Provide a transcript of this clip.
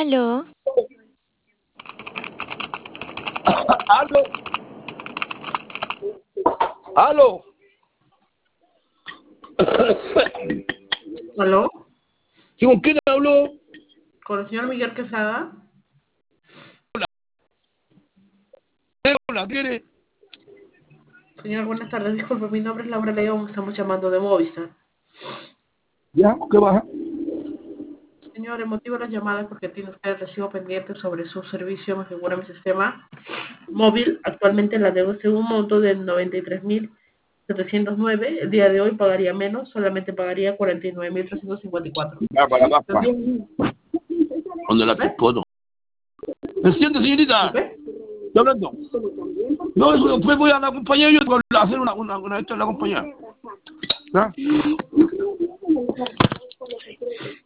Aló, Aló, aló. ¿Aló? ¿Sí, con quién habló? ¿Con el señor Miguel Quesada? Hola, ¿quién es? Señor, buenas tardes. Disculpe, mi nombre es Laura León. Estamos llamando de Movistar. ¿Ya? ¿Qué baja? Señor, el motivo de la llamada es porque tiene usted el recibo pendiente sobre su servicio. Me figura en mi sistema móvil. Actualmente la deuda es en un monto de 93.709. El día de hoy pagaría menos. Solamente pagaría 49.354. Ya, para la papa. Tendría- ¿Dónde la ¿Disculpe? chupo? ¿Me siente, señorita? ¿Disculpe? ¿Está hablando? No, después voy a la compañía y yo voy a hacer una esto en la compañía. ¿Ya?